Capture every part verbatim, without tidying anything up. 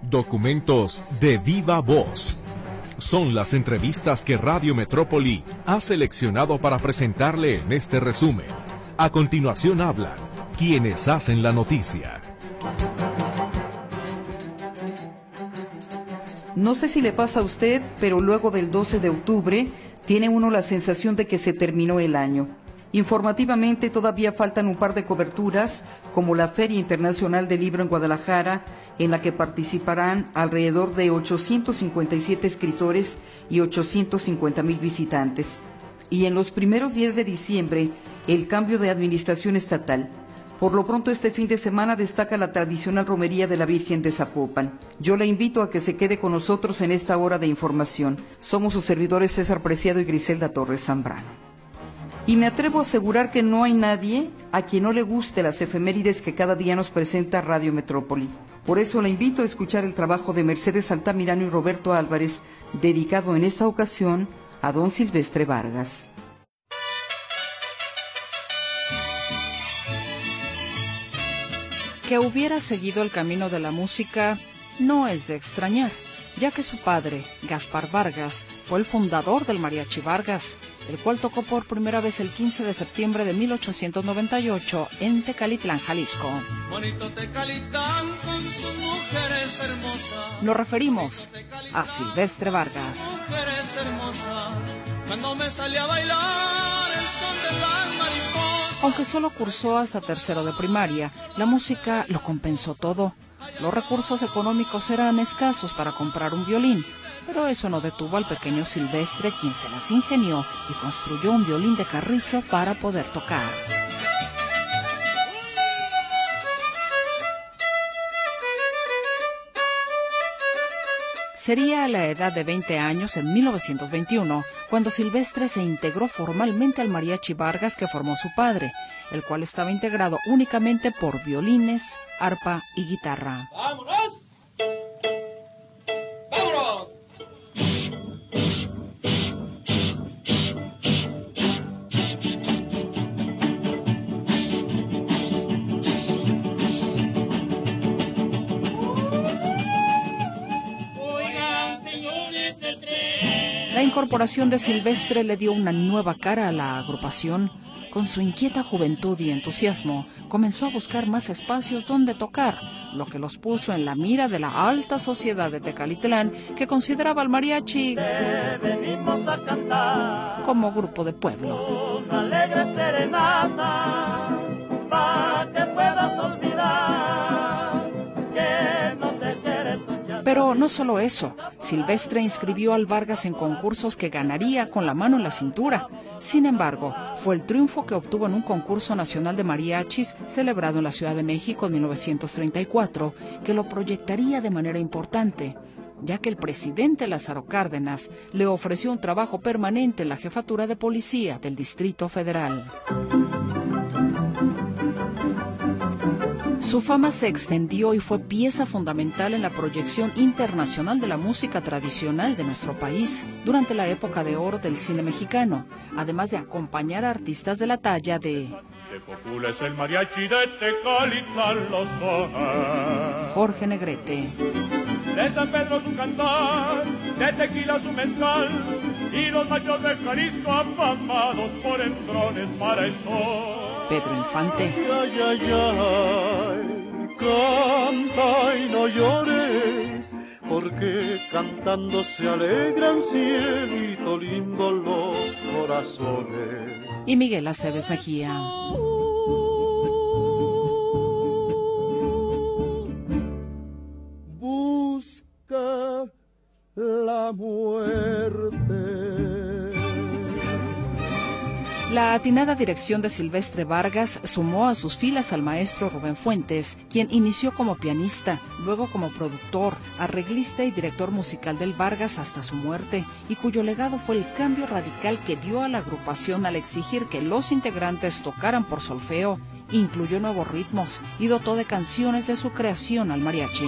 Documentos de viva voz. Son las entrevistas que Radio Metrópoli ha seleccionado para presentarle en este resumen. A continuación hablan quienes hacen la noticia. No sé si le pasa a usted, pero luego del doce de octubre tiene uno la sensación de que se terminó el año. Informativamente todavía faltan un par de coberturas, como la Feria Internacional del Libro en Guadalajara, en la que participarán alrededor de ochocientos cincuenta y siete escritores y ochocientos cincuenta mil visitantes. Y en los primeros días de diciembre, el cambio de administración estatal. Por lo pronto, este fin de semana destaca la tradicional romería de la Virgen de Zapopan. Yo le invito a que se quede con nosotros en esta hora de información. Somos sus servidores César Preciado y Griselda Torres Zambrano. Y me atrevo a asegurar que no hay nadie a quien no le guste las efemérides que cada día nos presenta Radio Metrópoli. Por eso le invito a escuchar el trabajo de Mercedes Altamirano y Roberto Álvarez, dedicado en esta ocasión a don Silvestre Vargas. Que hubiera seguido el camino de la música no es de extrañar, ya que su padre, Gaspar Vargas, fue el fundador del Mariachi Vargas, el cual tocó por primera vez el quince de septiembre de mil ochocientos noventa y ocho en Tecalitlán, Jalisco. Bonito Tecalitlán con sus mujeres hermosas. Nos referimos a Silvestre Vargas. Mujeres hermosas, cuando me salía a bailar el son de las mariposas. Aunque solo cursó hasta tercero de primaria, la música lo compensó todo. Los recursos económicos eran escasos para comprar un violín, pero eso no detuvo al pequeño Silvestre, quien se las ingenió y construyó un violín de carrizo para poder tocar. Sería a la edad de veinte años, en mil novecientos veintiuno, cuando Silvestre se integró formalmente al Mariachi Vargas que formó su padre, el cual estaba integrado únicamente por violines, arpa y guitarra. ¡Vámonos! ¡Vámonos! La incorporación de Silvestre le dio una nueva cara a la agrupación. Con su inquieta juventud y entusiasmo, comenzó a buscar más espacios donde tocar, lo que los puso en la mira de la alta sociedad de Tecalitlán, que consideraba al mariachi como grupo de pueblo. Una alegre serenata, para que puedas olvidar que no te quiere tu chata. Pero no solo eso, Silvestre inscribió al Vargas en concursos que ganaría con la mano en la cintura. Sin embargo, fue el triunfo que obtuvo en un concurso nacional de mariachis celebrado en la Ciudad de México en mil novecientos treinta y cuatro que lo proyectaría de manera importante, ya que el presidente Lázaro Cárdenas le ofreció un trabajo permanente en la jefatura de policía del Distrito Federal. Su fama se extendió y fue pieza fundamental en la proyección internacional de la música tradicional de nuestro país durante la época de oro del cine mexicano, además de acompañar a artistas de la talla de De Popula es el mariachi de Tecalitlán, lo son. Jorge Negrete, De San Pedro su cantar, de Tequila su mezcal, y los machos de Jalisco afamados por entrones para eso. Pedro Infante, Ay, ay, ay, canta y no llores, porque cantando se alegran cielito lindo los corazones. y Miguel Aceves Mejía. Busca la muerte. La atinada dirección de Silvestre Vargas sumó a sus filas al maestro Rubén Fuentes, quien inició como pianista, luego como productor, arreglista y director musical del Vargas hasta su muerte, y cuyo legado fue el cambio radical que dio a la agrupación al exigir que los integrantes tocaran por solfeo, incluyó nuevos ritmos y dotó de canciones de su creación al mariachi.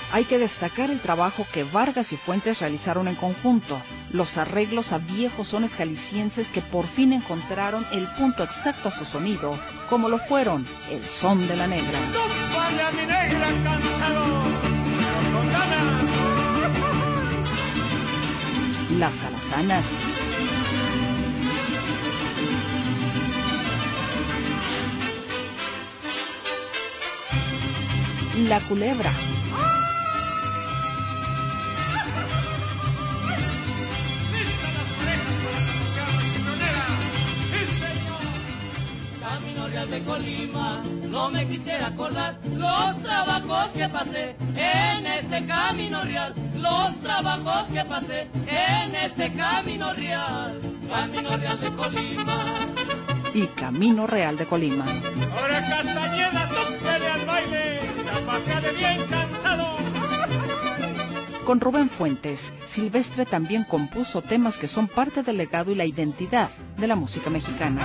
Hay que destacar el trabajo que Vargas y Fuentes realizaron en conjunto, los arreglos a viejos sones jaliscienses que por fin encontraron el punto exacto a su sonido, como lo fueron el son de la negra. Tópale a mi negra cansados, con ganas. Las alazanas. La culebra. Listas las parejas para sacar la chifronera. ¡Sí, señor! Camino Real de Colima, no me quisiera acordar los trabajos que pasé en ese camino real, los trabajos que pasé en ese camino real, Camino Real de Colima. Y Camino Real de Colima. Ahora Castañeda, tópele al baile, zapatele bien cansado. Con Rubén Fuentes, Silvestre también compuso temas que son parte del legado y la identidad de la música mexicana.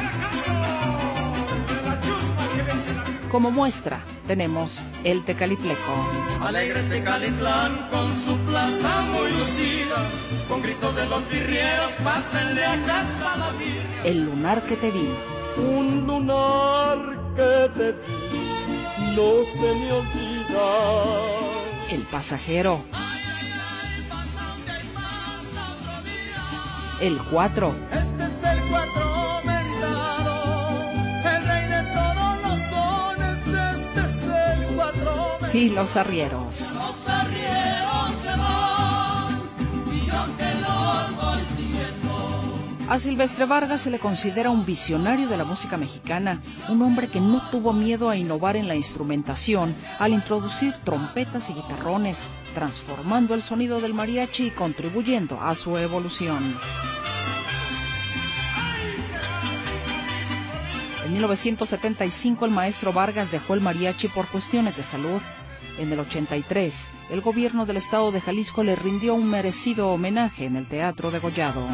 Como muestra, tenemos el Tecalitleco. Alegre Tecalitlán con su plaza muy lucida, con gritos de los birrieros, pásenle acá hasta la birria. El lunar que te vi. Un lunar que te vi, no se me olvida. El pasajero. El cuatro. Este es el cuatro mentado, el rey de todos los sones, este es el cuatro mentado. Y los arrieros. Los arrieros se van y yo que los voy siguiendo. A Silvestre Vargas se le considera un visionario de la música mexicana, un hombre que no tuvo miedo a innovar en la instrumentación al introducir trompetas y guitarrones, transformando el sonido del mariachi y contribuyendo a su evolución. En mil novecientos setenta y cinco el maestro Vargas dejó el mariachi por cuestiones de salud. En el ochenta y tres, el gobierno del estado de Jalisco le rindió un merecido homenaje en el Teatro Degollado.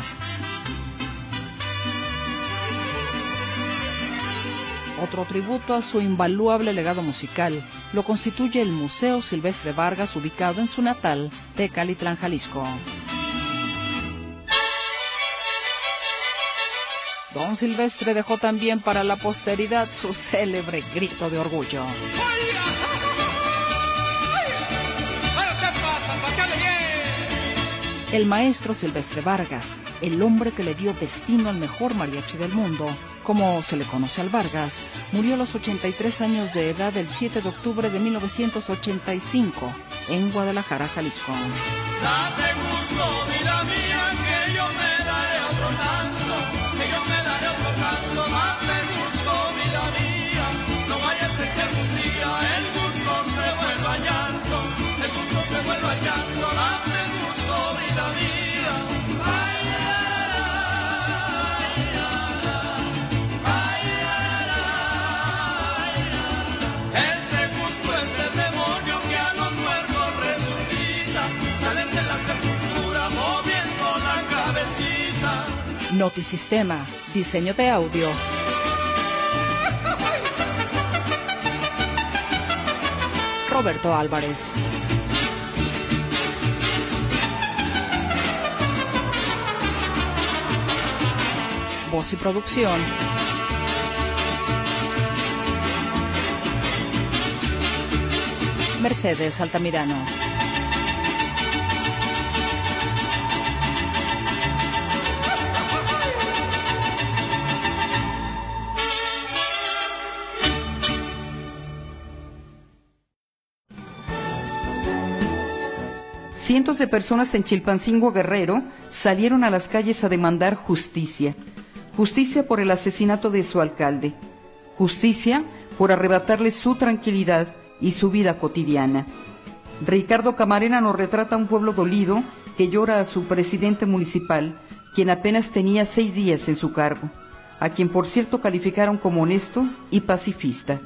Otro tributo a su invaluable legado musical lo constituye el Museo Silvestre Vargas, ubicado en su natal Tecalitlán, Jalisco. Don Silvestre dejó también para la posteridad su célebre grito de orgullo. El maestro Silvestre Vargas, el hombre que le dio destino al mejor mariachi del mundo, como se le conoce al Vargas, murió a los ochenta y tres años de edad el siete de octubre de mil novecientos ochenta y cinco en Guadalajara, Jalisco. Date gusto, vida mía, que yo me daré otro tanto, que yo me daré otro tanto. Date gusto, vida mía, no vaya a ser que algún día el gusto se vuelva llanto, el gusto se vuelva llanto. Date gusto, vida mía. Ay, ay, ay, ay, ay. Este gusto es el demonio que a los muertos resucita, salen de la sepultura moviendo la cabecita. Notisistema, diseño de audio. Roberto Álvarez. Voz y producción. Mercedes Altamirano. Cientos de personas en Chilpancingo, Guerrero, salieron a las calles a demandar justicia. Justicia por el asesinato de su alcalde. Justicia por arrebatarle su tranquilidad y su vida cotidiana. Ricardo Camarena nos retrata un pueblo dolido que llora a su presidente municipal, quien apenas tenía seis días en su cargo, a quien por cierto calificaron como honesto y pacifista.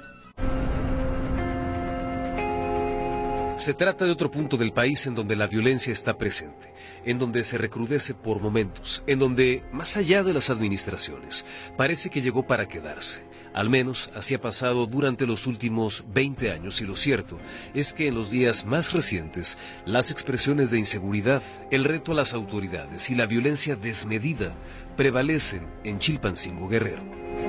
Se trata de otro punto del país en donde la violencia está presente, en donde se recrudece por momentos, en donde, más allá de las administraciones, parece que llegó para quedarse. Al menos así ha pasado durante los últimos veinte años, y lo cierto es que en los días más recientes las expresiones de inseguridad, el reto a las autoridades y la violencia desmedida prevalecen en Chilpancingo, Guerrero.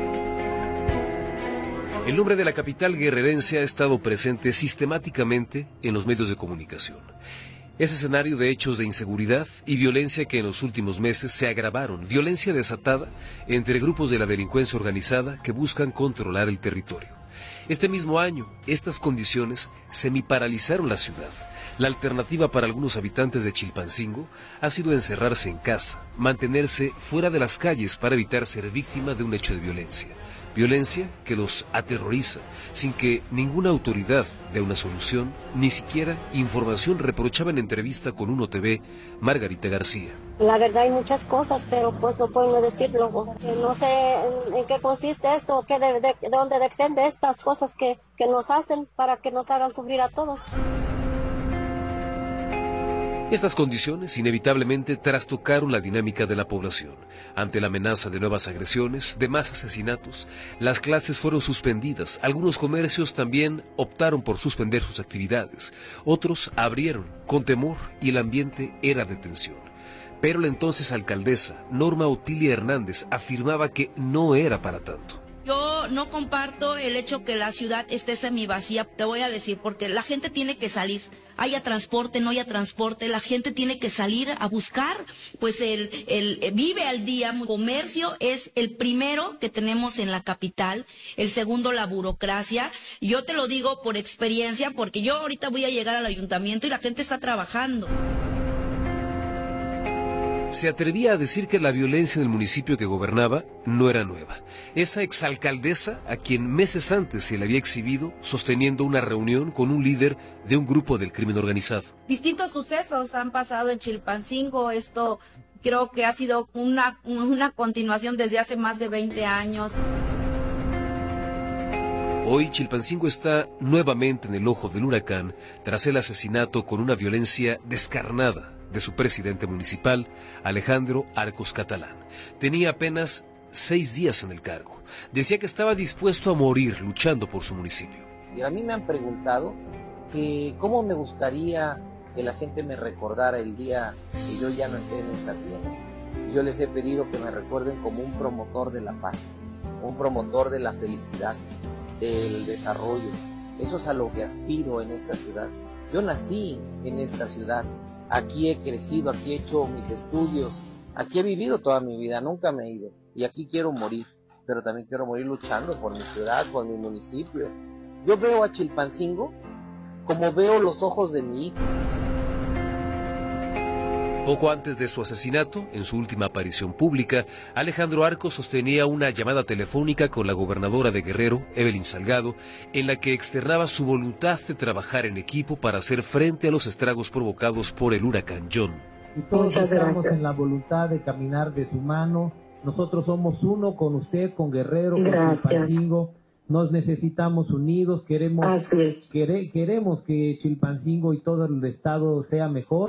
El nombre de la capital guerrerense ha estado presente sistemáticamente en los medios de comunicación. Es escenario de hechos de inseguridad y violencia que en los últimos meses se agravaron, violencia desatada entre grupos de la delincuencia organizada que buscan controlar el territorio. Este mismo año, estas condiciones semiparalizaron la ciudad. La alternativa para algunos habitantes de Chilpancingo ha sido encerrarse en casa, mantenerse fuera de las calles para evitar ser víctima de un hecho de violencia. Violencia que los aterroriza, sin que ninguna autoridad dé una solución, ni siquiera información, reprochaba en entrevista con Uno T V Margarita García. La verdad hay muchas cosas, pero pues no puedo decirlo. No sé en, en qué consiste esto, qué de, de, de dónde depende estas cosas que, que nos hacen para que nos hagan sufrir a todos. Estas condiciones inevitablemente trastocaron la dinámica de la población. Ante la amenaza de nuevas agresiones, de más asesinatos, las clases fueron suspendidas. Algunos comercios también optaron por suspender sus actividades. Otros abrieron con temor y el ambiente era de tensión. Pero la entonces alcaldesa, Norma Otilia Hernández, afirmaba que no era para tanto. Yo no comparto el hecho que la ciudad esté semivacía, te voy a decir, porque la gente tiene que salir, haya transporte, no haya transporte, la gente tiene que salir a buscar, pues el, el vive al día. Comercio es el primero que tenemos en la capital, el segundo la burocracia. Yo te lo digo por experiencia, porque yo ahorita voy a llegar al ayuntamiento y la gente está trabajando. Se atrevía a decir que la violencia en el municipio que gobernaba no era nueva. Esa exalcaldesa, a quien meses antes se le había exhibido sosteniendo una reunión con un líder de un grupo del crimen organizado. Distintos sucesos han pasado en Chilpancingo. Esto creo que ha sido una, una continuación desde hace más de veinte años. Hoy Chilpancingo está nuevamente en el ojo del huracán tras el asesinato con una violencia descarnada de su presidente municipal, Alejandro Arcos Catalán. Tenía apenas seis días en el cargo. Decía que estaba dispuesto a morir luchando por su municipio. Si a mí me han preguntado que cómo me gustaría que la gente me recordara el día que yo ya no esté en esta tierra. Yo les he pedido que me recuerden como un promotor de la paz, un promotor de la felicidad, del desarrollo. Eso es a lo que aspiro en esta ciudad. Yo nací en esta ciudad. Aquí he crecido, aquí he hecho mis estudios, aquí he vivido toda mi vida, nunca me he ido. Y aquí quiero morir, pero también quiero morir luchando por mi ciudad, por mi municipio. Yo veo a Chilpancingo como veo los ojos de mi hijo. Poco antes de su asesinato, en su última aparición pública, Alejandro Arcos sostenía una llamada telefónica con la gobernadora de Guerrero, Evelyn Salgado, en la que externaba su voluntad de trabajar en equipo para hacer frente a los estragos provocados por el huracán John. Y todos estamos en la voluntad de caminar de su mano. Nosotros somos uno con usted, con Guerrero, con Chilpancingo. Nos necesitamos unidos, queremos, quere, queremos que Chilpancingo y todo el estado sea mejor.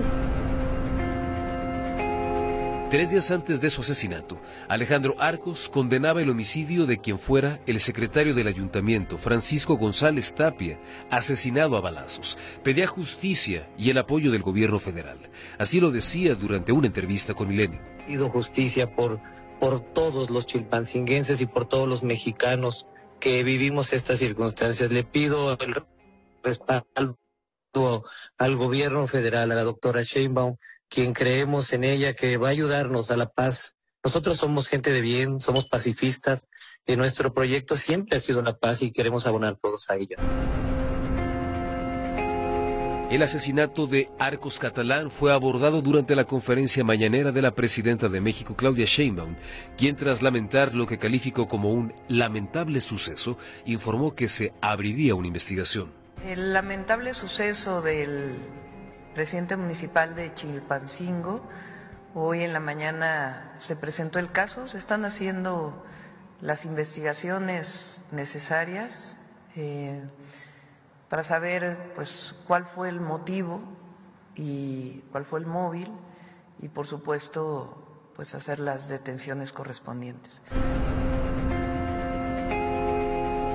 Tres días antes de su asesinato, Alejandro Arcos condenaba el homicidio de quien fuera el secretario del ayuntamiento, Francisco González Tapia, asesinado a balazos. Pedía justicia y el apoyo del gobierno federal. Así lo decía durante una entrevista con Milenio. Pido justicia por, por todos los chilpancinguenses y por todos los mexicanos que vivimos estas circunstancias. Le pido el respaldo al gobierno federal, a la doctora Sheinbaum, quien creemos en ella, que va a ayudarnos a la paz. Nosotros somos gente de bien, somos pacifistas, y nuestro proyecto siempre ha sido la paz y queremos abonar todos a ella. El asesinato de Arcos Catalán fue abordado durante la conferencia mañanera de la presidenta de México, Claudia Sheinbaum, quien tras lamentar lo que calificó como un lamentable suceso, informó que se abriría una investigación. El lamentable suceso del presidente municipal de Chilpancingo, hoy en la mañana se presentó el caso, se están haciendo las investigaciones necesarias eh, para saber pues cuál fue el motivo y cuál fue el móvil y por supuesto pues hacer las detenciones correspondientes.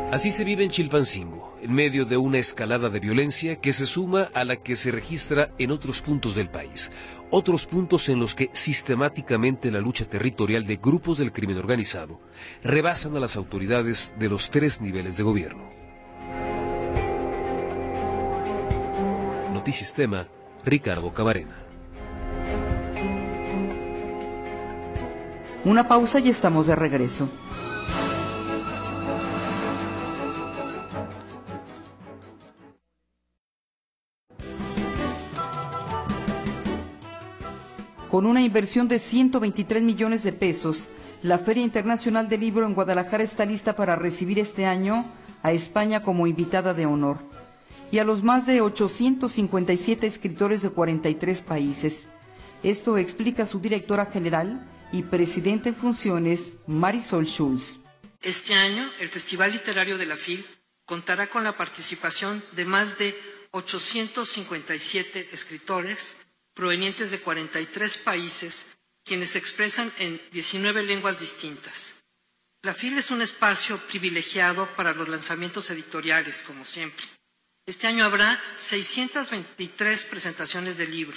Así se vive en Chilpancingo, en medio de una escalada de violencia que se suma a la que se registra en otros puntos del país, otros puntos en los que sistemáticamente la lucha territorial de grupos del crimen organizado rebasan a las autoridades de los tres niveles de gobierno. Notisistema, Ricardo Camarena. Una pausa y estamos de regreso. Con una inversión de ciento veintitrés millones de pesos, la Feria Internacional del Libro en Guadalajara está lista para recibir este año a España como invitada de honor y a los más de ochocientos cincuenta y siete escritores de cuarenta y tres países. Esto explica su directora general y presidenta en funciones, Marisol Schulz. Este año, el Festival Literario de la F I L contará con la participación de más de ochocientos cincuenta y siete escritores provenientes de cuarenta y tres países, quienes se expresan en diecinueve lenguas distintas. La F I L es un espacio privilegiado para los lanzamientos editoriales, como siempre. Este año habrá seiscientas veintitrés presentaciones de libro.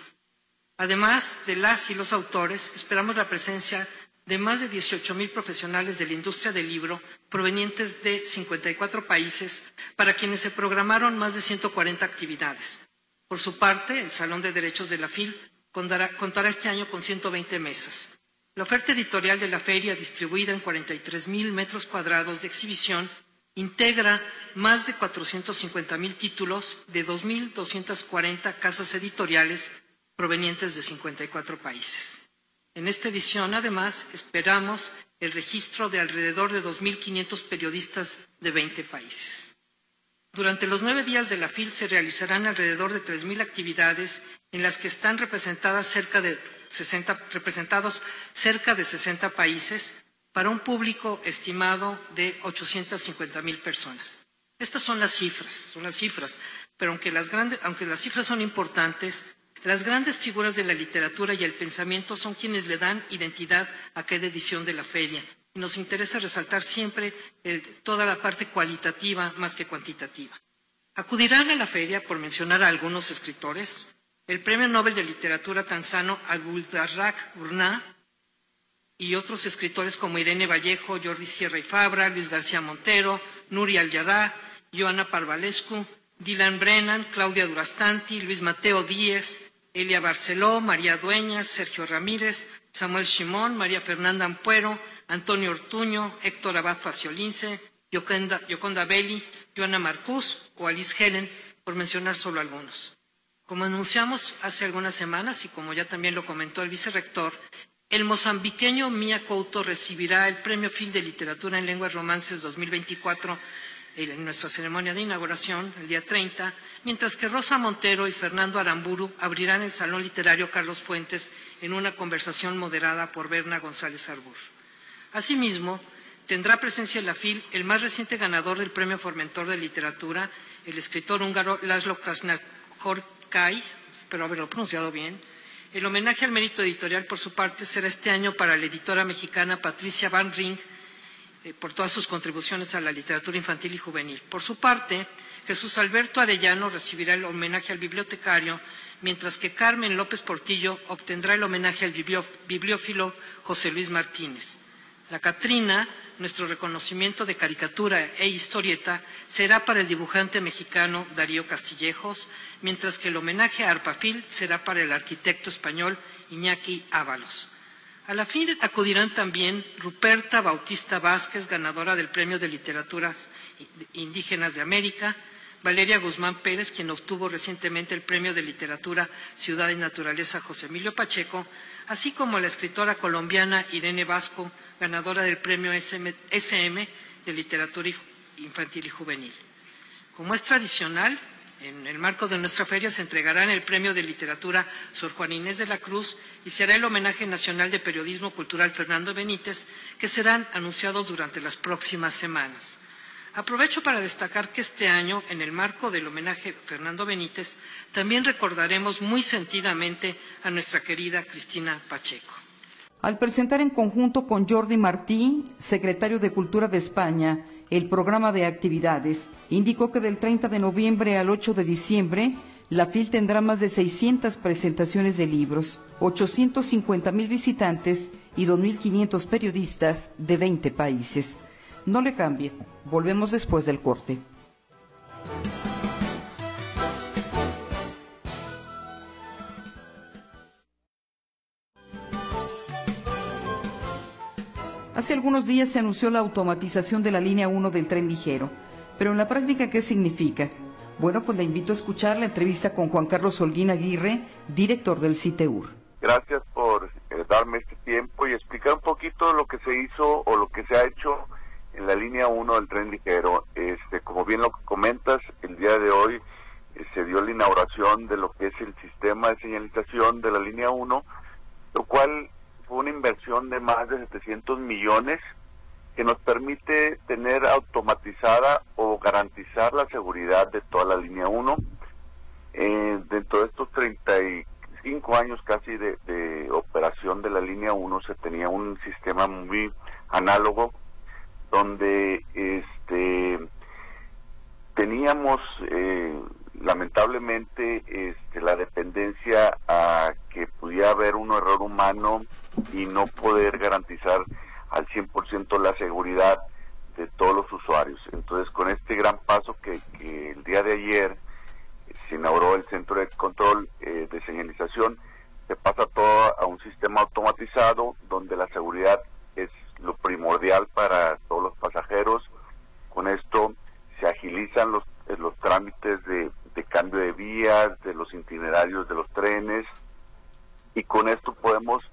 Además de las y los autores, esperamos la presencia de más de dieciocho mil profesionales de la industria del libro provenientes de cincuenta y cuatro países, para quienes se programaron más de ciento cuarenta actividades. Por su parte, el Salón de Derechos de la F I L contará, contará este año con ciento veinte mesas. La oferta editorial de la feria, distribuida en cuarenta y tres mil metros cuadrados de exhibición, integra más de cuatrocientos cincuenta mil títulos de dos mil doscientas cuarenta casas editoriales provenientes de cincuenta y cuatro países. En esta edición, además, esperamos el registro de alrededor de dos mil quinientos periodistas de veinte países. Durante los nueve días de la F I L se realizarán alrededor de tres mil actividades en las que están representadas cerca de sesenta, representados cerca de sesenta países para un público estimado de ochocientas cincuenta mil personas. Estas son las cifras, son las cifras, pero aunque las, grandes, aunque las cifras son importantes, las grandes figuras de la literatura y el pensamiento son quienes le dan identidad a cada edición de la feria. Y nos interesa resaltar siempre el, toda la parte cualitativa más que cuantitativa. Acudirán a la feria, por mencionar a algunos escritores, el Premio Nobel de Literatura tanzano Abdulrazak Gurnah y otros escritores como Irene Vallejo, Jordi Sierra y Fabra, Luis García Montero, Nuri Al-Yarrah, Ioana Parvalescu, Dylan Brennan, Claudia Durastanti, Luis Mateo Díez, Elia Barceló, María Dueñas, Sergio Ramírez, Samuel Shimón, María Fernanda Ampuero, Antonio Ortuño, Héctor Abad Faciolince, Yoconda, Yoconda Belli, Joana Marcús o Alice Helen, por mencionar solo algunos. Como anunciamos hace algunas semanas y como ya también lo comentó el vicerrector, el mozambiqueño Mia Couto recibirá el Premio F I L de Literatura en Lenguas Romances dos mil veinticuatro en nuestra ceremonia de inauguración, el día treinta, mientras que Rosa Montero y Fernando Aramburu abrirán el Salón Literario Carlos Fuentes en una conversación moderada por Berna González Arbur. Asimismo, tendrá presencia en la F I L el más reciente ganador del Premio Formentor de Literatura, el escritor húngaro László Krasznahorkai, espero haberlo pronunciado bien. El homenaje al mérito editorial, por su parte, será este año para la editora mexicana Patricia Van Ring, eh, por todas sus contribuciones a la literatura infantil y juvenil. Por su parte, Jesús Alberto Arellano recibirá el homenaje al bibliotecario, mientras que Carmen López Portillo obtendrá el homenaje al bibliófilo José Luis Martínez. La Catrina, nuestro reconocimiento de caricatura e historieta, será para el dibujante mexicano Darío Castillejos, mientras que el homenaje a Arpafil será para el arquitecto español Iñaki Ábalos. A la F I L acudirán también Ruperta Bautista Vázquez, ganadora del Premio de Literaturas Indígenas de América, Valeria Guzmán Pérez, quien obtuvo recientemente el Premio de Literatura Ciudad y Naturaleza José Emilio Pacheco, así como la escritora colombiana Irene Vasco, ganadora del Premio S M de Literatura Infantil y Juvenil. Como es tradicional, en el marco de nuestra feria se entregarán el Premio de Literatura Sor Juana Inés de la Cruz y se hará el homenaje nacional de Periodismo Cultural Fernando Benítez, que serán anunciados durante las próximas semanas. Aprovecho para destacar que este año, en el marco del homenaje Fernando Benítez, también recordaremos muy sentidamente a nuestra querida Cristina Pacheco. Al presentar en conjunto con Jordi Martí, secretario de Cultura de España, el programa de actividades. Indicó que del treinta de noviembre al ocho de diciembre, la FIL tendrá más de seiscientas presentaciones de libros, ochocientos cincuenta mil visitantes y dos mil quinientos periodistas de veinte países. No le cambie, volvemos después del corte. Hace algunos días se anunció la automatización de la línea uno del tren ligero, pero en la práctica, ¿qué significa? Bueno, pues le invito a escuchar la entrevista con Juan Carlos Holguín Aguirre, director del CITEUR. Gracias por eh, darme este tiempo y explicar un poquito lo que se hizo o lo que se ha hecho en la línea uno del tren ligero. Este, como bien lo que comentas, el día de hoy eh, se dio la inauguración de lo que es el sistema de señalización de la línea uno, lo cual fue una inversión de más de setecientos millones que nos permite tener automatizada o garantizar la seguridad de toda la línea uno. Eh, dentro de estos treinta y cinco años casi de, de operación de la línea uno se tenía un sistema muy análogo donde este teníamos eh, lamentablemente este, la dependencia a que pudiera haber un error humano y no poder garantizar al cien por ciento la seguridad de todos los usuarios. Entonces, con este gran paso que, que el día de ayer se inauguró el centro de control eh, de señalización, se pasa todo a un sistema automatizado donde la seguridad es lo primordial para todos los pasajeros. Con esto se agilizan los, los trámites de, de cambio de vías, de los itinerarios de los trenes, y con esto podemos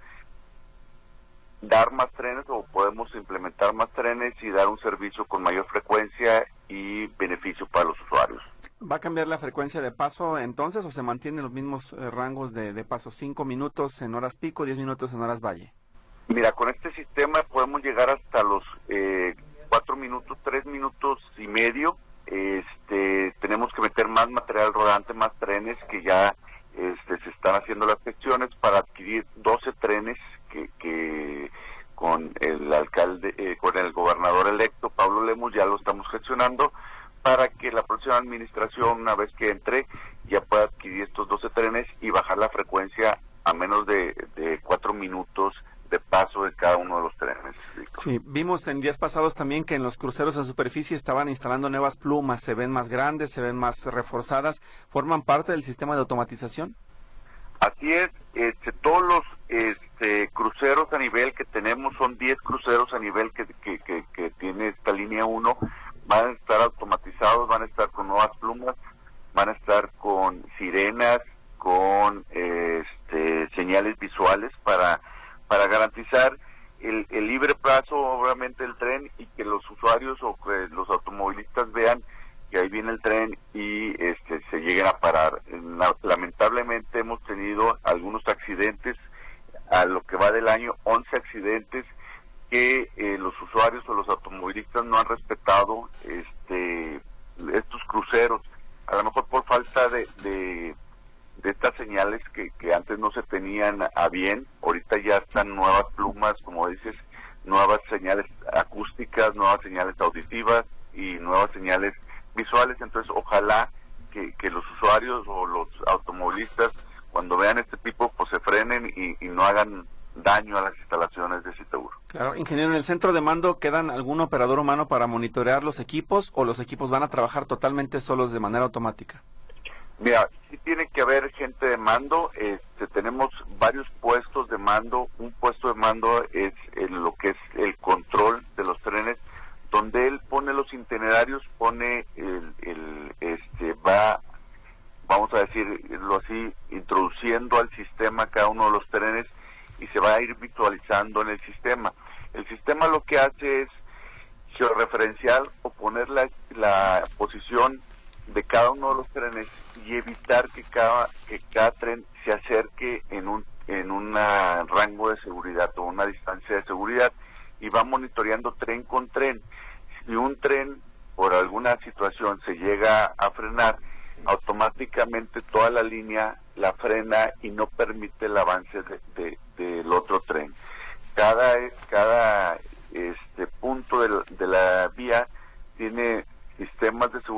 dar más trenes o podemos implementar más trenes y dar un servicio con mayor frecuencia y beneficio para los usuarios. ¿Va a cambiar la frecuencia de paso entonces o se mantienen los mismos eh, rangos de, de paso? ¿Cinco minutos en horas pico, diez minutos en horas valle? Mira, con este sistema podemos llegar hasta los eh, cuatro minutos, tres minutos y medio. Este, tenemos que meter más material rodante, más trenes, que ya este, se están haciendo las gestiones para adquirir doce trenes que, que con el alcalde, eh, con el gobernador electo, Pablo Lemus, ya lo estamos gestionando para que la próxima administración, una vez que entre, ya pueda adquirir estos doce trenes y bajar la frecuencia a menos de, de cuatro minutos de paso de cada uno de los trenes. Sí, vimos en días pasados también que en los cruceros en superficie estaban instalando nuevas plumas, se ven más grandes, se ven más reforzadas, ¿forman parte del sistema de automatización? Así es, este, todos los este, cruceros a nivel que tenemos, son diez cruceros a nivel que, que, que, que tiene esta línea uno, van a estar automatizados, van a estar con nuevas plumas, van a estar con sirenas, con este, señales visuales para para garantizar el, el libre paso, obviamente, del tren, y que los usuarios o que los automovilistas vean que ahí viene el tren y este, se lleguen a parar. Lamentablemente hemos tenido algunos accidentes, a lo que va del año, once accidentes que eh, los usuarios o los automovilistas no han respetado este, estos cruceros, a lo mejor por falta de... de de estas señales que, que antes no se tenían a bien. Ahorita ya están nuevas plumas, como dices, nuevas señales acústicas, nuevas señales auditivas y nuevas señales visuales. Entonces, ojalá que, que los usuarios o los automovilistas, cuando vean este tipo, pues se frenen y, y no hagan daño a las instalaciones de CITEUR. Claro, ingeniero, ¿en el centro de mando quedan algún operador humano para monitorear los equipos o los equipos van a trabajar totalmente solos de manera automática? Mira, sí tiene que haber gente de mando. Este, tenemos varios puestos de mando. Un puesto de mando es el, lo que es el control de los trenes, donde él pone los itinerarios, pone el, el este, va, vamos a decirlo así, introduciendo al sistema cada uno de los trenes y se va a ir visualizando en el sistema. El sistema lo que hace es georreferencial o poner la, la posición de cada uno de los trenes y evitar que cada que cada tren se acerque en un en un rango de seguridad o una distancia de seguridad, y va monitoreando tren con tren. Si un tren por alguna situación se llega a frenar, automáticamente toda la línea la frena y no permite el avance de, de, del otro tren. Cada cada este punto de la, de la vía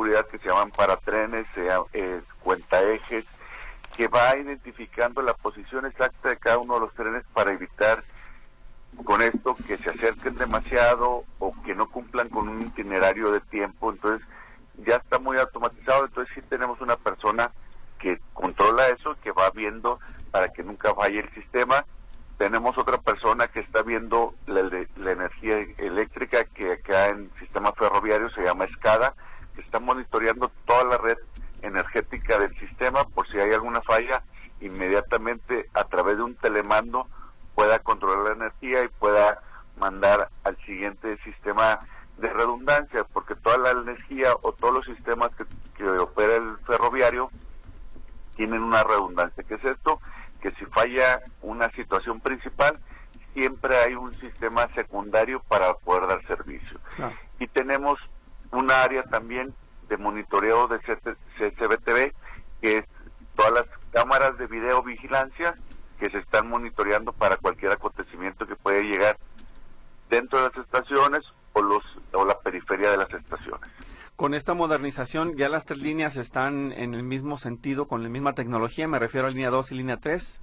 seguridad que se llaman paratrenes, se llama, eh, cuentaejes, que va identificando la posición exacta de cada uno de los trenes para evitar con esto que se acerquen demasiado o que no cumplan con un itinerario de tiempo. Entonces ya está muy automatizado, entonces sí tenemos una persona que controla eso, que va viendo para que nunca falle el sistema. Tenemos otra persona que está viendo la, la energía eléctrica, que acá en sistema ferroviario se llama SCADA, que está monitoreando toda la red energética del sistema por si hay alguna falla, inmediatamente a través de un telemando pueda controlar la energía y pueda mandar al siguiente sistema de redundancia, porque toda la energía o todos los sistemas que, que opera el ferroviario tienen una redundancia. ¿Qué es esto? Que si falla una situación principal, siempre hay un sistema secundario para poder dar servicio. Claro. Y tenemos un área también de monitoreo de C C B T V, que es todas las cámaras de videovigilancia que se están monitoreando para cualquier acontecimiento que puede llegar dentro de las estaciones o los o la periferia de las estaciones. Con esta modernización, ¿ya las tres líneas están en el mismo sentido, con la misma tecnología? Me refiero a línea dos y línea tres.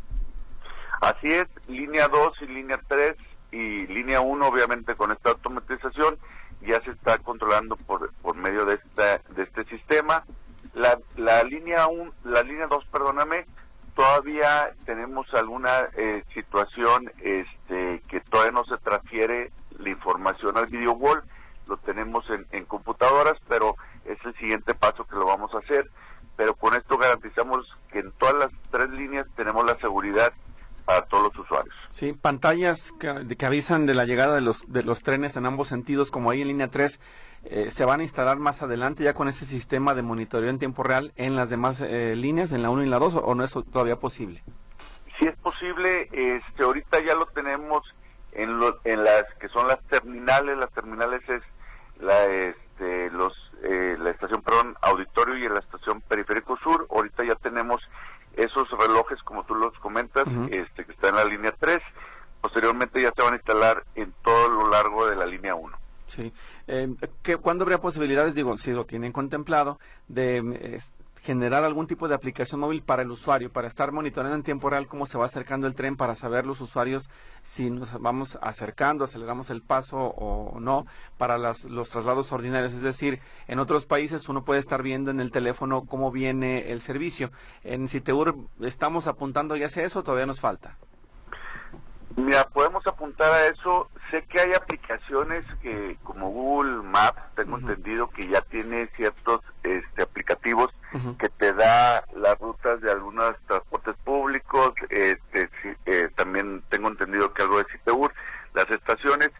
Así es, línea dos y línea tres y línea uno, obviamente con esta automatización, ya se está controlando por por medio de esta de este sistema. La la línea un, la línea dos, perdóname, todavía tenemos alguna eh, situación este que todavía no se transfiere la información al video wall. Lo tenemos en, en computadoras, pero es el siguiente paso que lo vamos a hacer. Pero con esto garantizamos que en todas las tres líneas tenemos la seguridad para todos los usuarios. Sí, pantallas que, que avisan de la llegada de los de los trenes en ambos sentidos, como ahí en línea tres, eh, ¿se van a instalar más adelante ya con ese sistema de monitoreo en tiempo real en las demás eh, líneas, en la uno y la dos, o no es todavía posible? Sí es posible, este, ahorita ya lo tenemos en, lo, en las que son las terminales. Las terminales es la este los eh, la estación perdón Auditorio y la estación Periférico Sur. Ahorita ya tenemos esos relojes, como tú los comentas, uh-huh. este que está en la línea tres. Posteriormente ya se van a instalar en todo lo largo de la línea uno. Sí. Eh, ¿qué, ¿Cuándo habría posibilidades, digo, si lo tienen contemplado, de eh, generar algún tipo de aplicación móvil para el usuario, para estar monitoreando en tiempo real cómo se va acercando el tren, para saber los usuarios si nos vamos acercando, aceleramos el paso o no, para las, los traslados ordinarios? Es decir, en otros países uno puede estar viendo en el teléfono cómo viene el servicio. En Citeur, ¿estamos apuntando ya hacia eso o todavía nos falta? Mira, podemos apuntar a eso. Sé que hay aplicaciones que, como Google Maps, tengo uh-huh. entendido que ya tiene ciertos este, aplicativos uh-huh. que te da las rutas de algunos transportes públicos. Este, eh, también tengo entendido que algo de Citeur. Las estaciones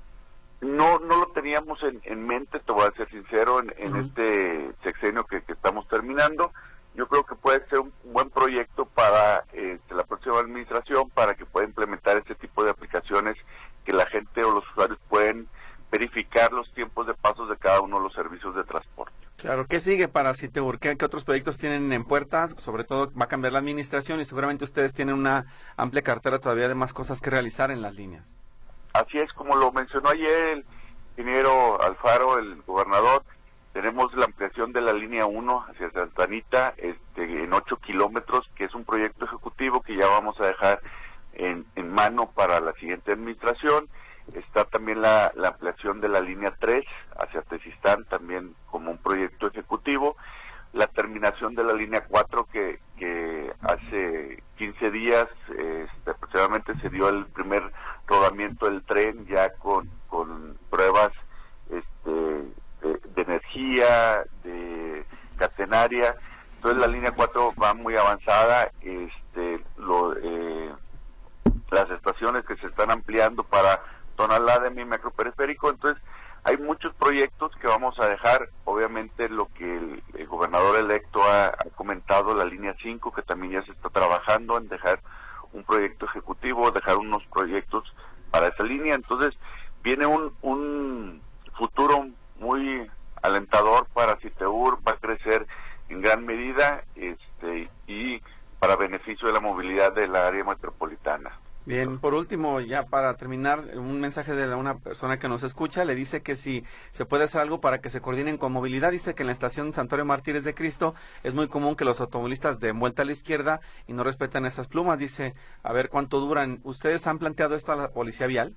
no no lo teníamos en, en mente, te voy a ser sincero, en, en uh-huh. este sexenio que, que estamos terminando. Yo creo que puede ser un buen proyecto para este, la próxima administración, para que pueda implementar este tipo de aplicaciones, que la gente o los usuarios pueden verificar los tiempos de pasos de cada uno de los servicios de transporte. Claro, ¿qué sigue para Citeur? ¿Qué, ¿Qué otros proyectos tienen en puerta? Sobre todo va a cambiar la administración y seguramente ustedes tienen una amplia cartera todavía de más cosas que realizar en las líneas. Así es, como lo mencionó ayer el ingeniero Alfaro, el gobernador. Tenemos la ampliación de la línea uno hacia Santa Anita este, en ocho kilómetros, que es un proyecto ejecutivo que ya vamos a dejar en, en mano para la siguiente administración. Está también la, la ampliación de la línea tres hacia Tezistán, también como un proyecto ejecutivo. La terminación de la línea cuatro, que, que hace quince días este, aproximadamente se dio el primer rodamiento del tren, ya con, con pruebas este De, de energía, de catenaria. Entonces la línea cuatro va muy avanzada. Este, lo, eh, las estaciones que se están ampliando para Tonalá de mi macroperiférico. Entonces hay muchos proyectos que vamos a dejar. Obviamente lo que el, el gobernador electo ha, ha comentado, la línea cinco, que también ya se está trabajando en dejar un proyecto ejecutivo, dejar unos proyectos para esa línea. Entonces viene un, un futuro muy alentador para Citeur, va a crecer en gran medida este y para beneficio de la movilidad de la área metropolitana. Bien, por último, ya para terminar, un mensaje de una persona que nos escucha, le dice que si se puede hacer algo para que se coordinen con movilidad. Dice que en la estación Santuario Mártires de Cristo es muy común que los automovilistas den vuelta a la izquierda y no respetan esas plumas. Dice, a ver cuánto duran. ¿Ustedes han planteado esto a la Policía Vial?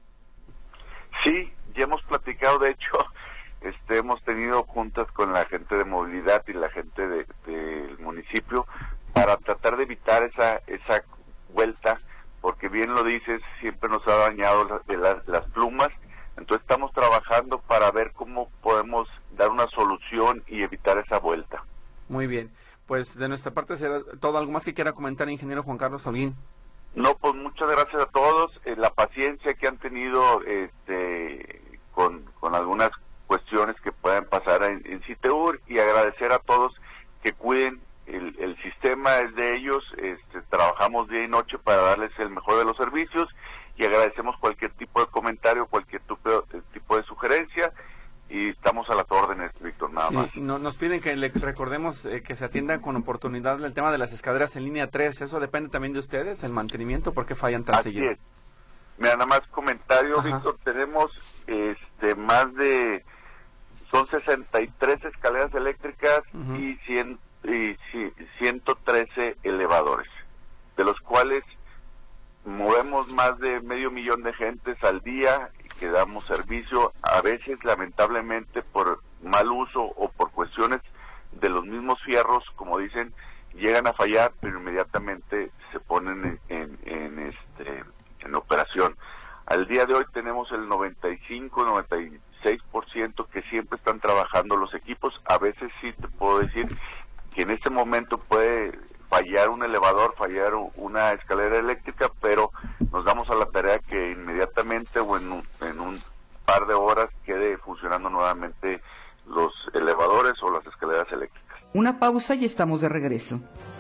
Sí, ya hemos platicado, de hecho, este, hemos tenido juntas con la gente de movilidad y la gente de, del municipio para tratar de evitar esa, esa vuelta, porque bien lo dices, siempre nos ha dañado las, las, las plumas. Entonces estamos trabajando para ver cómo podemos dar una solución y evitar esa vuelta. Muy bien, pues de nuestra parte será todo. ¿Algo más que quiera comentar, ingeniero Juan Carlos Holguín? No, pues muchas gracias a todos, eh, la paciencia que han tenido este, con, con algunas cuestiones que pueden pasar en, en CITEUR, y agradecer a todos que cuiden. El, el sistema es de ellos, este, trabajamos día y noche para darles el mejor de los servicios, y agradecemos cualquier tipo de comentario, cualquier tipo, tipo de sugerencia, y estamos a las órdenes, Víctor, nada sí, más. No, nos piden que le recordemos eh, que se atiendan con oportunidad el tema de las escaleras en línea tres. ¿Eso depende también de ustedes, el mantenimiento? ¿Por qué fallan tan Así seguido? Es. Mira, nada más comentario, Ajá. Víctor, tenemos este más de, son sesenta y tres escaleras eléctricas uh-huh. y cien y ciento trece elevadores, de los cuales movemos más de medio millón de gentes al día y que damos servicio. A veces, lamentablemente, por mal uso o por cuestiones de los mismos fierros, como dicen, llegan a fallar, pero inmediatamente se ponen en, en, en este en operación. Al día de hoy tenemos el noventa y cinco, noventa y seis por ciento que siempre están trabajando los equipos. A veces sí te puedo decir que en este momento puede fallar un elevador, fallar una escalera eléctrica, pero nos damos a la tarea que inmediatamente o en un, en un par de horas quede funcionando nuevamente los elevadores o las escaleras eléctricas. Una pausa y estamos de regreso.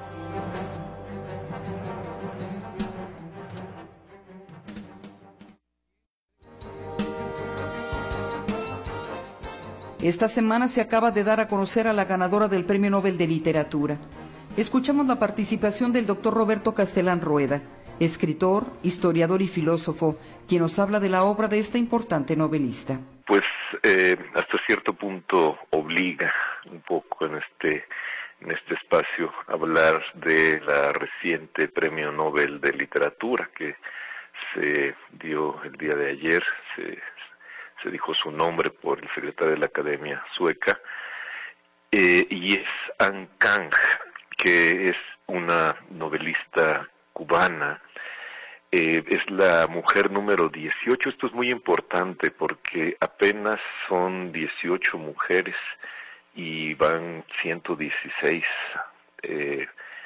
Esta semana se acaba de dar a conocer a la ganadora del Premio Nobel de Literatura. Escuchamos la participación del doctor Roberto Castelán Rueda, escritor, historiador y filósofo, quien nos habla de la obra de esta importante novelista. Pues eh, hasta cierto punto obliga un poco en este, en este espacio hablar de la reciente Premio Nobel de Literatura que se dio el día de ayer. Se se dijo su nombre por el secretario de la Academia Sueca, eh, y es Anh Kang, que es una novelista cubana, eh, es la mujer número dieciocho. Esto es muy importante porque apenas son dieciocho mujeres y van ciento dieciséis eh,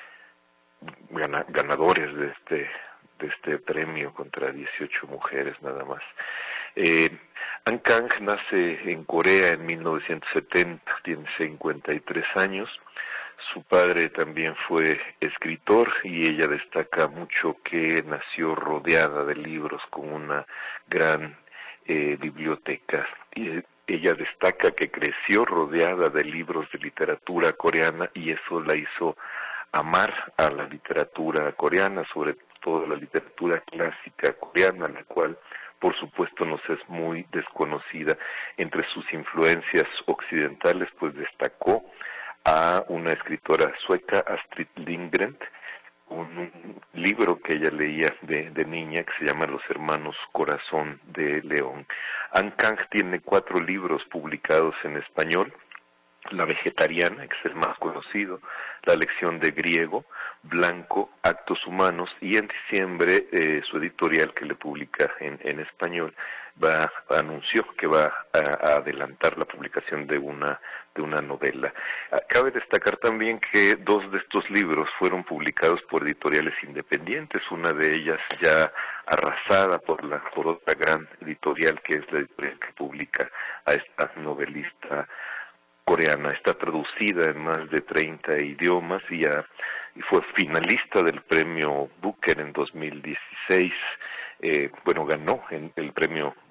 gana, ganadores de este, de este premio contra dieciocho mujeres nada más. Eh, Anh Kang nace en Corea en mil novecientos setenta, tiene cincuenta y tres años. Su padre también fue escritor y ella destaca mucho que nació rodeada de libros con una gran eh, biblioteca. Y ella destaca que creció rodeada de libros de literatura coreana y eso la hizo amar a la literatura coreana, sobre todo la literatura clásica coreana, la cual por supuesto nos es muy desconocida. Entre sus influencias occidentales pues destacó a una escritora sueca, Astrid Lindgren, un, un libro que ella leía de, de niña que se llama Los Hermanos Corazón de León. Anh Kang tiene cuatro libros publicados en español: La Vegetariana, que es el más conocido, La Lección de Griego, Blanco, Actos Humanos, y en diciembre eh, su editorial, que le publica en, en español, va anunció que va a, a adelantar la publicación de una de una novela. Cabe destacar también que dos de estos libros fueron publicados por editoriales independientes, una de ellas ya arrasada por la por otra gran editorial, que es la editorial que publica a esta novelista coreana. Está traducida en más de treinta idiomas y, a, y fue finalista del premio Booker en dos mil dieciséis. Eh, bueno, ganó en el premio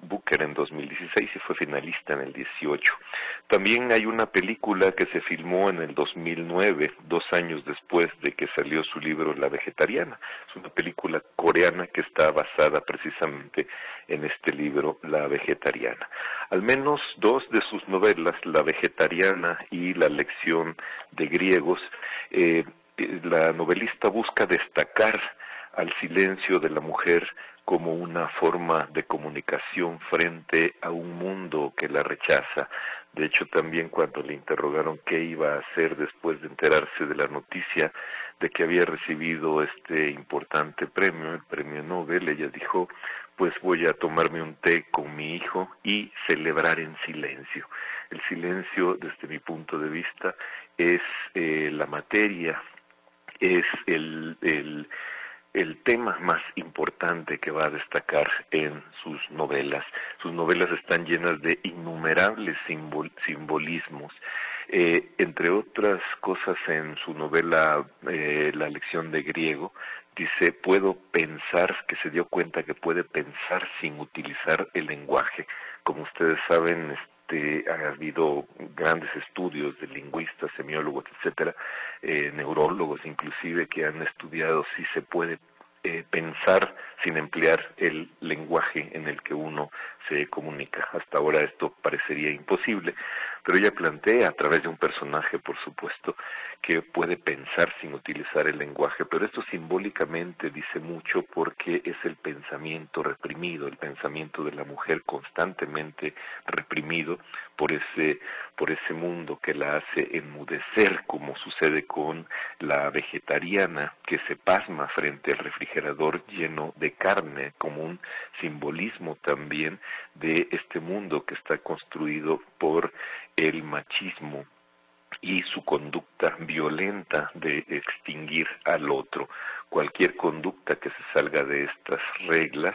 Booker en dos mil dieciséis y fue finalista en el dieciocho. También hay una película que se filmó en el dos mil nueve, dos años después de que salió su libro La Vegetariana. Es una película coreana que está basada precisamente en este libro, La Vegetariana. Al menos dos de sus novelas, La Vegetariana y La Lección de Griegos, eh, la novelista busca destacar al silencio de la mujer como una forma de comunicación frente a un mundo que la rechaza. De hecho, también cuando le interrogaron qué iba a hacer después de enterarse de la noticia de que había recibido este importante premio, el premio Nobel, ella dijo, pues voy a tomarme un té con mi hijo y celebrar en silencio. El silencio, desde mi punto de vista, es eh, la materia, es el... el el tema más importante que va a destacar en sus novelas. Sus novelas están llenas de innumerables simbol, simbolismos. Eh, entre otras cosas, en su novela eh, La Lección de Griego, dice, puedo pensar, que se dio cuenta que puede pensar sin utilizar el lenguaje. Como ustedes saben, este, ha habido grandes estudios de lingüistas, semiólogos, etcétera, eh, neurólogos inclusive, que han estudiado si se puede eh, pensar sin emplear el lenguaje en el que uno se comunica. Hasta ahora esto parecería imposible, pero ella plantea a través de un personaje, por supuesto, que puede pensar sin utilizar el lenguaje, pero esto simbólicamente dice mucho porque es el pensamiento reprimido, el pensamiento de la mujer constantemente reprimido por ese, por ese mundo que la hace enmudecer, como sucede con la vegetariana, que se pasma frente al refrigerador lleno de carne, como un simbolismo también de este mundo que está construido por el machismo y su conducta violenta de extinguir al otro. Cualquier conducta que se salga de estas reglas,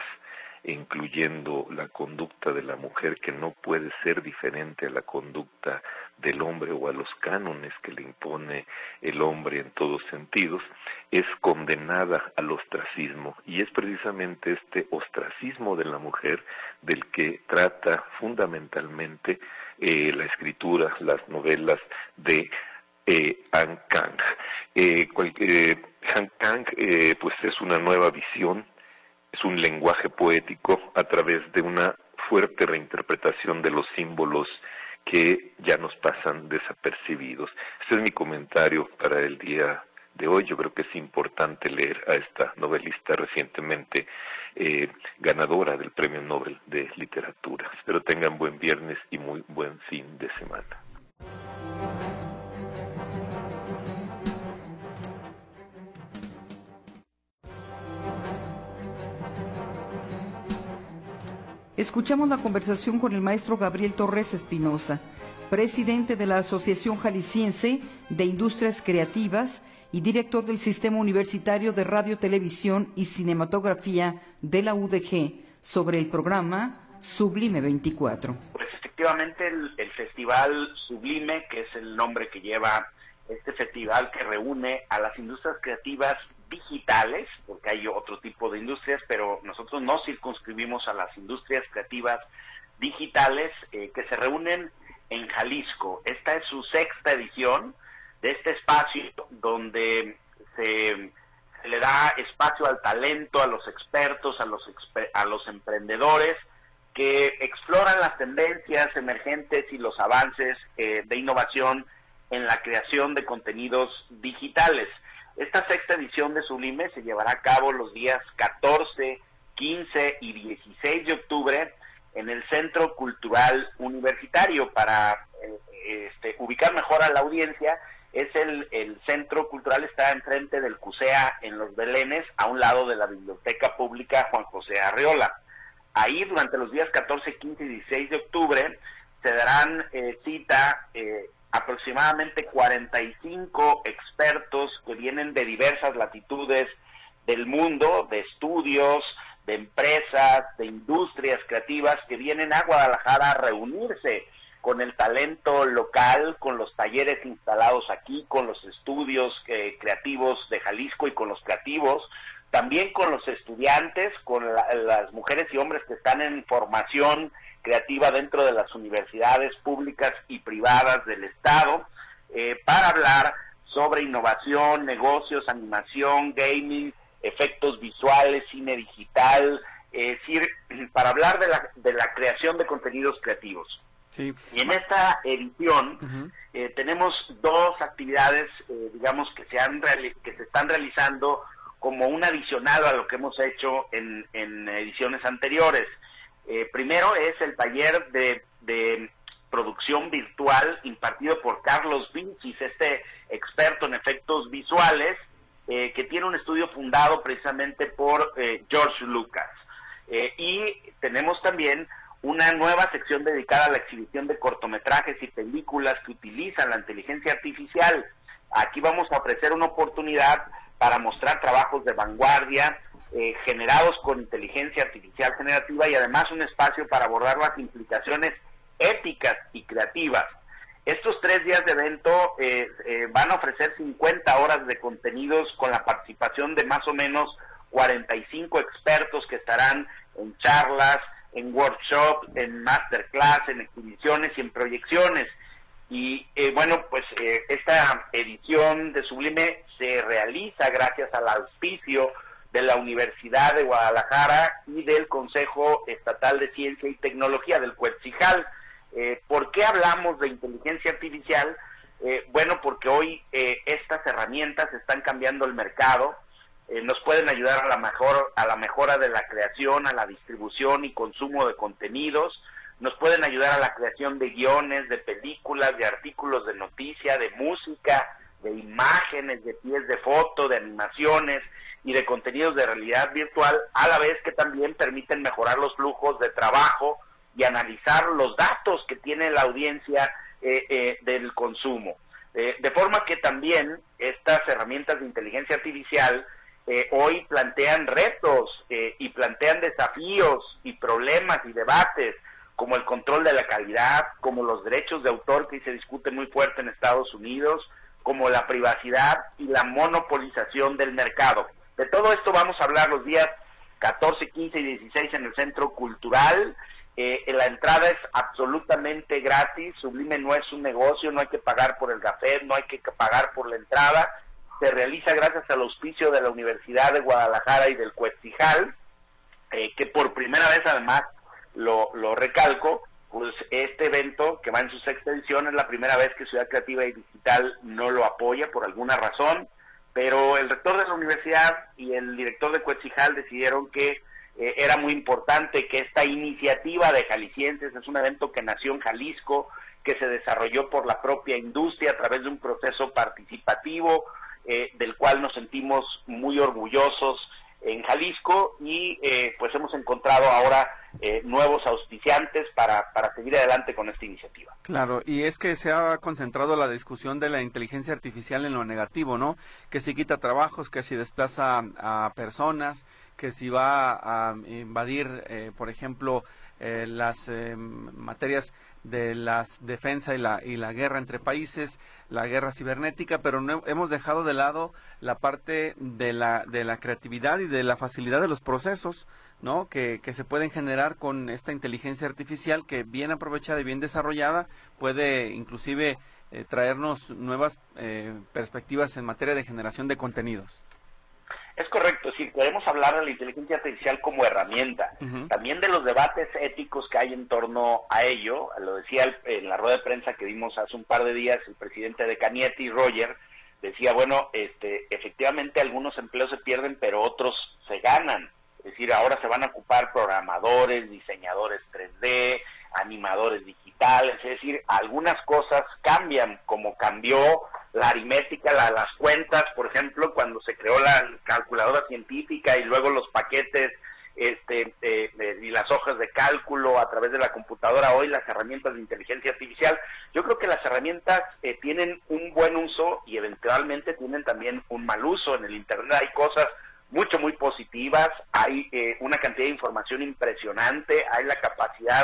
incluyendo la conducta de la mujer, que no puede ser diferente a la conducta del hombre o a los cánones que le impone el hombre en todos sentidos, es condenada al ostracismo. Y es precisamente este ostracismo de la mujer del que trata fundamentalmente eh, la escritura, las novelas de eh, Han Kang. Eh, cual, eh, Han Kang eh, pues es una nueva visión, es un lenguaje poético a través de una fuerte reinterpretación de los símbolos que ya nos pasan desapercibidos. Ese es mi comentario para el día de hoy. Yo creo que es importante leer a esta novelista recientemente eh, ganadora del Premio Nobel de Literatura. Espero tengan buen viernes y muy buen fin de semana. Escuchamos la conversación con el maestro Gabriel Torres Espinosa, presidente de la Asociación Jalisciense de Industrias Creativas y director del Sistema Universitario de Radio, Televisión y Cinematografía de la U D G, sobre el programa Sublime veinticuatro. Pues efectivamente el, el Festival Sublime, que es el nombre que lleva este festival que reúne a las industrias creativas digitales, porque hay otro tipo de industrias, pero nosotros nos circunscribimos a las industrias creativas digitales eh, que se reúnen en Jalisco. Esta es su sexta edición de este espacio donde se, se le da espacio al talento, a los expertos, a los, exper a los emprendedores que exploran las tendencias emergentes y los avances eh, de innovación en la creación de contenidos digitales. Esta sexta edición de Sublime se llevará a cabo los días catorce, quince y dieciséis de octubre en el Centro Cultural Universitario. Para eh, este, ubicar mejor a la audiencia, es el, el Centro Cultural está enfrente del CUSEA en Los Belenes, a un lado de la Biblioteca Pública Juan José Arreola. Ahí, durante los días catorce, quince y dieciséis de octubre, se darán eh, cita eh, aproximadamente cuarenta y cinco expertos que vienen de diversas latitudes del mundo, de estudios, de empresas, de industrias creativas, que vienen a Guadalajara a reunirse con el talento local, con los talleres instalados aquí, con los estudios eh, creativos de Jalisco y con los creativos, también con los estudiantes, con la, las mujeres y hombres que están en formación creativa dentro de las universidades públicas y privadas del Estado, eh, para hablar sobre innovación, negocios, animación, gaming, efectos visuales, cine digital, es decir, para hablar de la, de la creación de contenidos creativos. Sí. Y en esta edición uh-huh. eh, tenemos dos actividades, eh, digamos, que se, han que se están realizando como un adicional a lo que hemos hecho en, en ediciones anteriores. Eh, primero es el taller de, de producción virtual impartido por Carlos Vincis, este experto en efectos visuales, eh, que tiene un estudio fundado precisamente por eh, George Lucas. Eh, y tenemos también una nueva sección dedicada a la exhibición de cortometrajes y películas que utilizan la inteligencia artificial. Aquí vamos a ofrecer una oportunidad para mostrar trabajos de vanguardia eh, generados con inteligencia artificial generativa y además un espacio para abordar las implicaciones éticas y creativas. Estos tres días de evento eh, eh, van a ofrecer cincuenta horas de contenidos con la participación de más o menos cuarenta y cinco expertos que estarán en charlas, en workshops, en masterclass, en exhibiciones y en proyecciones. Y eh, bueno, pues eh, esta edición de Sublime se realiza gracias al auspicio de la Universidad de Guadalajara y del Consejo Estatal de Ciencia y Tecnología, del Cuetcijal. Eh, ¿Por qué hablamos de inteligencia artificial? Eh, bueno, porque hoy eh, estas herramientas están cambiando el mercado, eh, nos pueden ayudar a la mejor, a la mejora de la creación, a la distribución y consumo de contenidos, nos pueden ayudar a la creación de guiones, de películas, de artículos de noticia, de música, de imágenes, de pies de foto, de animaciones y de contenidos de realidad virtual, a la vez que también permiten mejorar los flujos de trabajo y analizar los datos que tiene la audiencia eh, eh, del consumo. Eh, de forma que también estas herramientas de inteligencia artificial eh, hoy plantean retos eh, y plantean desafíos y problemas y debates, como el control de la calidad, como los derechos de autor que se discuten muy fuerte en Estados Unidos, como la privacidad y la monopolización del mercado. De todo esto vamos a hablar los días catorce, quince y dieciséis en el Centro Cultural. Eh, la entrada es absolutamente gratis, Sublime no es un negocio, no hay que pagar por el café, no hay que pagar por la entrada, se realiza gracias al auspicio de la Universidad de Guadalajara y del Cuetcijal, eh, que por primera vez además, lo, lo recalco, pues este evento que va en su sexta edición es la primera vez que Ciudad Creativa y Digital no lo apoya por alguna razón, pero el rector de la universidad y el director de Cuetcijal decidieron que Eh, era muy importante que esta iniciativa de jaliscienses, es un evento que nació en Jalisco, que se desarrolló por la propia industria a través de un proceso participativo, eh, del cual nos sentimos muy orgullosos en Jalisco y eh, pues hemos encontrado ahora eh, nuevos auspiciantes para, para seguir adelante con esta iniciativa. Claro, y es que se ha concentrado la discusión de la inteligencia artificial en lo negativo, ¿no? Que si quita trabajos, que si desplaza a personas, que si va a invadir, eh, por ejemplo, eh, las eh, materias de la defensa y la, y la guerra entre países, la guerra cibernética, pero no, hemos dejado de lado la parte de la, de la creatividad y de la facilidad de los procesos, ¿no? Que, que se pueden generar con esta inteligencia artificial que bien aprovechada y bien desarrollada puede inclusive eh, traernos nuevas eh, perspectivas en materia de generación de contenidos. Es correcto, si queremos hablar de la inteligencia artificial como herramienta, uh-huh. también de los debates éticos que hay en torno a ello, lo decía en la rueda de prensa que dimos hace un par de días el presidente de Canietti, Roger, decía, bueno, este, efectivamente algunos empleos se pierden, pero otros se ganan, es decir, ahora se van a ocupar programadores, diseñadores tres D, animadores digitales, es decir, algunas cosas cambian, como cambió la aritmética, la, las cuentas, por ejemplo, cuando se creó la calculadora científica y luego los paquetes este eh, eh, y las hojas de cálculo a través de la computadora, hoy las herramientas de inteligencia artificial. Yo creo que las herramientas eh, tienen un buen uso y eventualmente tienen también un mal uso. En el Internet hay cosas mucho, muy positivas, hay eh, una cantidad de información impresionante, hay la capacidad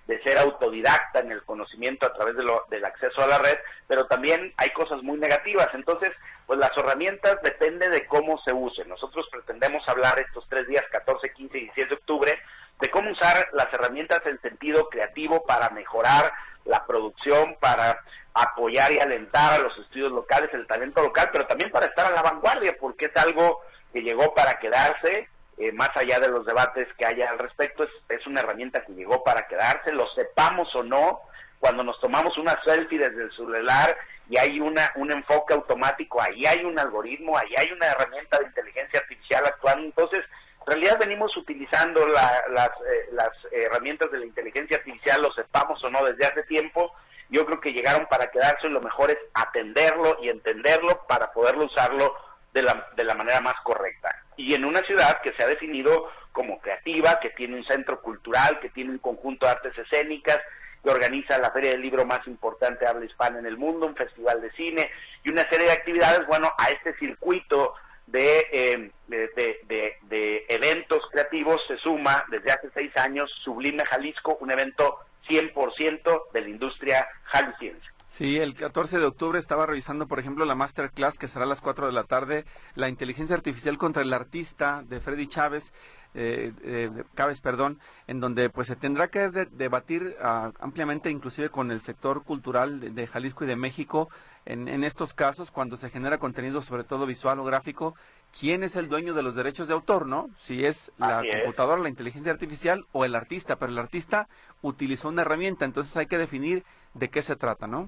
de ser autodidacta en el conocimiento a través de lo, del acceso a la red, pero también hay cosas muy negativas. Entonces, pues las herramientas depende de cómo se usen. Nosotros pretendemos hablar estos tres días, catorce, quince y diecisiete de octubre, de cómo usar las herramientas en sentido creativo para mejorar la producción, para apoyar y alentar a los estudios locales, el talento local, pero también para estar a la vanguardia, porque es algo que llegó para quedarse. Eh, más allá de los debates que haya al respecto, es, es una herramienta que llegó para quedarse, lo sepamos o no. Cuando nos tomamos una selfie desde el celular y hay una un enfoque automático, ahí hay un algoritmo, ahí hay una herramienta de inteligencia artificial actuando. Entonces, en realidad venimos utilizando la, las, eh, las herramientas de la inteligencia artificial, lo sepamos o no, desde hace tiempo. Yo creo que llegaron para quedarse y lo mejor es atenderlo y entenderlo para poderlo usarlo de la, de la manera más correcta. Y en una ciudad que se ha definido como creativa, que tiene un centro cultural, que tiene un conjunto de artes escénicas, que organiza la feria del libro más importante de habla hispana en el mundo, un festival de cine y una serie de actividades. Bueno, a este circuito de, eh, de, de, de, de eventos creativos se suma desde hace seis años Sublime Jalisco, un evento cien por ciento de la industria jalisciense. Sí, el catorce de octubre estaba revisando, por ejemplo, la masterclass que será a las cuatro de la tarde, la inteligencia artificial contra el artista de Freddy Chávez, eh, eh, Chávez, perdón, en donde pues se tendrá que de, debatir uh, ampliamente, inclusive con el sector cultural de, de Jalisco y de México, en, en estos casos, cuando se genera contenido, sobre todo visual o gráfico, ¿quién es el dueño de los derechos de autor, no? Si es la Así computadora, es. la inteligencia artificial o el artista, pero el artista utilizó una herramienta, entonces hay que definir de qué se trata, ¿no?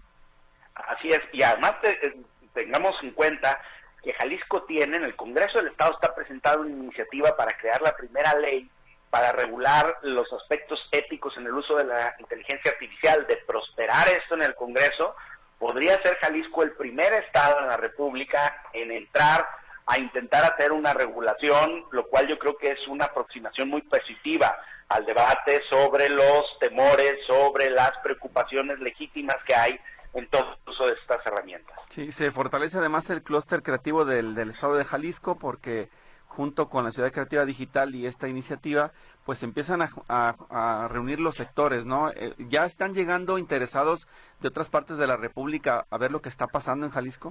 Así es, y además te, eh, tengamos en cuenta que Jalisco tiene, en el Congreso del Estado está presentada una iniciativa para crear la primera ley para regular los aspectos éticos en el uso de la inteligencia artificial. De prosperar esto en el Congreso, podría ser Jalisco el primer estado en la República en entrar a intentar hacer una regulación, lo cual yo creo que es una aproximación muy positiva al debate sobre los temores, sobre las preocupaciones legítimas que hay en todo el uso de estas herramientas. Sí, se fortalece además el clúster creativo del, del estado de Jalisco, porque junto con la Ciudad Creativa Digital y esta iniciativa, pues empiezan a, a, a reunir los sectores, ¿no? Eh, ¿Ya están llegando interesados de otras partes de la República a ver lo que está pasando en Jalisco?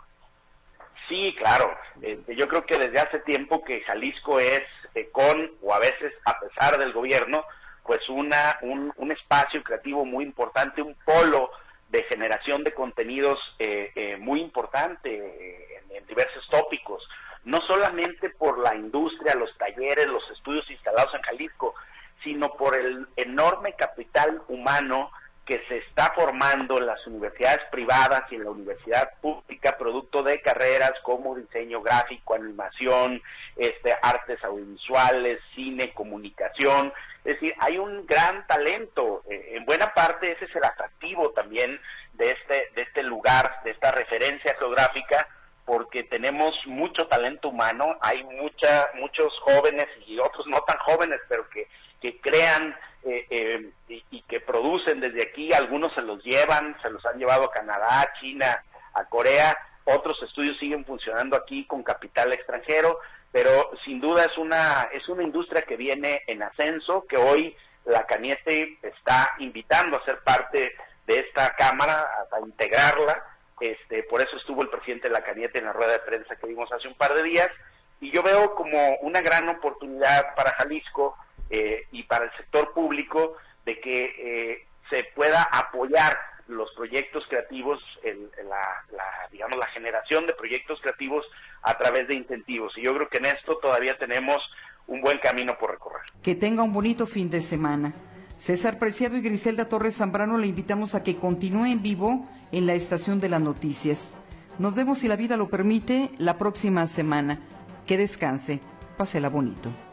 Sí, claro. Eh, yo creo que desde hace tiempo que Jalisco es, eh, con o a veces a pesar del gobierno, pues una un, un espacio creativo muy importante, un polo de generación de contenidos eh, eh, muy importante eh, en, en diversos tópicos, no solamente por la industria, los talleres, los estudios instalados en Jalisco, sino por el enorme capital humano que se está formando en las universidades privadas y en la universidad pública, producto de carreras como diseño gráfico, animación, este, artes audiovisuales, cine, comunicación. Es decir, hay un gran talento. Eh, en buena parte ese es el atractivo también de este, de este lugar, de esta referencia geográfica, porque tenemos mucho talento humano, hay mucha, muchos jóvenes y otros no tan jóvenes, pero que, que crean eh, eh, y, y que producen desde aquí. Algunos se los llevan, se los han llevado a Canadá, China, a Corea. Otros estudios siguen funcionando aquí con capital extranjero, pero sin duda es una es una industria que viene en ascenso, que hoy la Caniete está invitando a ser parte de esta cámara, a, a integrarla. Este, por eso estuvo el presidente de la Caniete en la rueda de prensa que vimos hace un par de días, y yo veo como una gran oportunidad para Jalisco eh, y para el sector público de que eh, se pueda apoyar los proyectos creativos, el, la, la, digamos, la generación de proyectos creativos a través de incentivos. Y yo creo que en esto todavía tenemos un buen camino por recorrer. Que tenga un bonito fin de semana. César Preciado y Griselda Torres Zambrano le invitamos a que continúe en vivo en la Estación de las Noticias. Nos vemos, si la vida lo permite, la próxima semana. Que descanse. Pásela bonito.